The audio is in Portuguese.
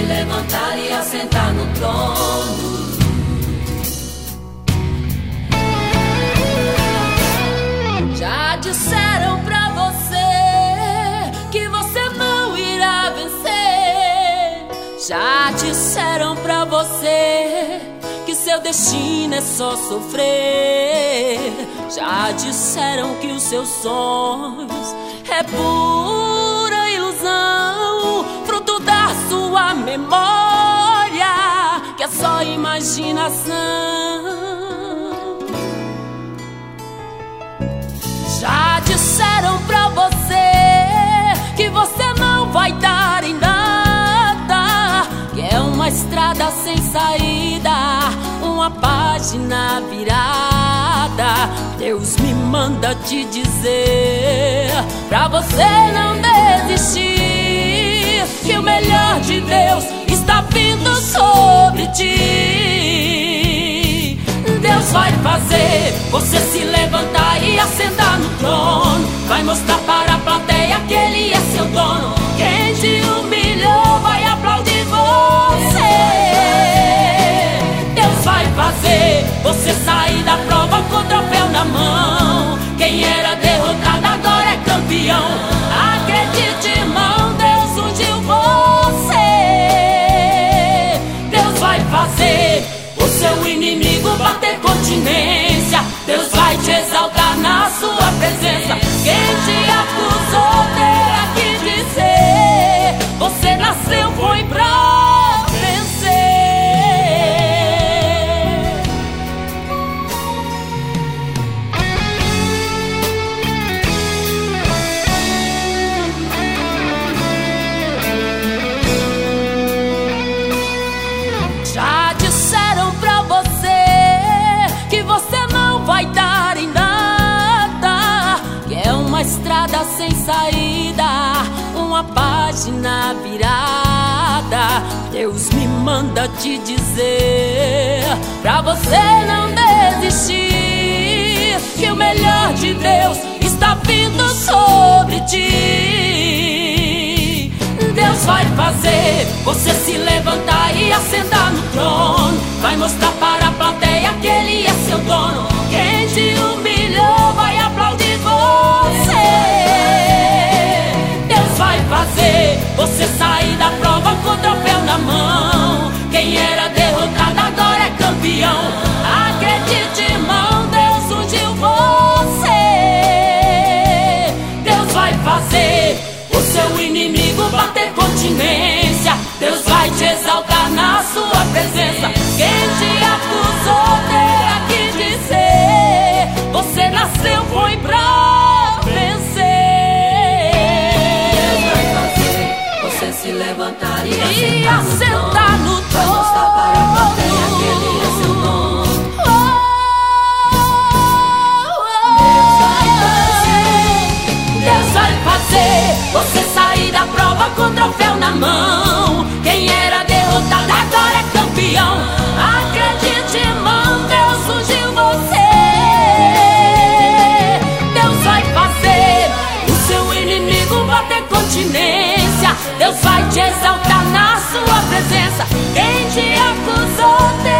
levantar e assentar no trono. Já disseram pra você que você não irá vencer. Já disseram pra você que seu destino é só sofrer. Já disseram que os seus sonhos é pura ilusão, fruto da sua memória, que é só imaginação. Já disseram pra você que você não vai dar em nada, que é uma estrada sem saída, uma página virada. Deus me manda te dizer pra você não desistir, que o melhor de Deus está vindo sobre ti. Deus vai fazer você se levantar e assentar no trono. Vai mostrar para a plateia que Ele é seu dono. Quem te humilhou vai aplaudir você. Deus vai fazer você sair da prova com o troféu na mão. Quem era derrotado agora é campeão. Acredite, irmão, Deus ungiu você. Deus vai fazer o seu inimigo bater continência. Deus vai te exaltar na sua presença. Quem te acusou terá que dizer: você nasceu foi pra vencer. Já disseram pra você que você não vai dar em nada, que é uma estrada sem saída, uma página virada. Deus me manda te dizer pra você não desistir, que o melhor de Deus está vindo sobre ti. Deus vai fazer você se levantar e assentar no trono. Vai mostrar para a plateia que Ele é seu dono. Quem te humilhou vai aplaudir você. Deus vai fazer você sair da prova com o troféu na mão. Quem era derrotado agora é campeão. Acredite, irmão, Deus ungiu você. Deus vai fazer o seu inimigo bater continência. Deus vai te exaltar na sua presença. Quem te acusou terá que dizer: você nasceu foi pra vencer. Deus vai fazer você se levantar e assentar no trono. Vai mostrar para a plateia que Ele é seu dono. Deus vai fazer você sair da prova com o troféu na mão. Quem era derrotado agora é campeão. Acredite, irmão, Deus ungiu você. Deus vai fazer o seu inimigo bater continência. Deus vai te exaltar na sua presença. Quem te acusou